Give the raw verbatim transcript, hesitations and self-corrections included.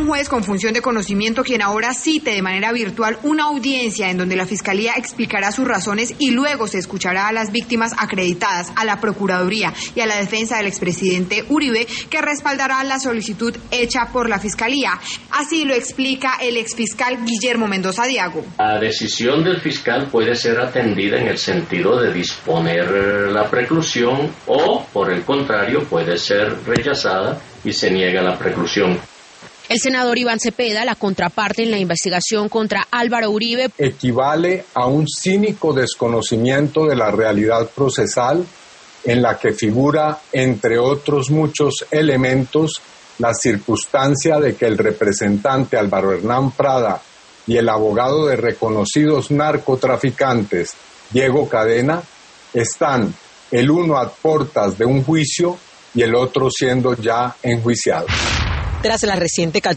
un juez con función de conocimiento quien ahora cite de manera virtual una audiencia en donde la Fiscalía explicará sus razones y luego se escuchará a las víctimas acreditadas, a la Procuraduría y a la defensa del expresidente Uribe, que respaldará la solicitud hecha por la Fiscalía. Así lo explica el exfiscal Guillermo Mendoza Diago. La decisión del fiscal puede ser atendida en el sentido de disponer la preclusión o, por el contrario, puede ser rechazada y se niega la preclusión. El senador Iván Cepeda, la contraparte en la investigación contra Álvaro Uribe, equivale a un cínico desconocimiento de la realidad procesal en la que figura, entre otros muchos elementos, la circunstancia de que el representante Álvaro Hernán Prada y el abogado de reconocidos narcotraficantes, Diego Cadena, están el uno a puertas de un juicio y el otro siendo ya enjuiciado. Tras la reciente captura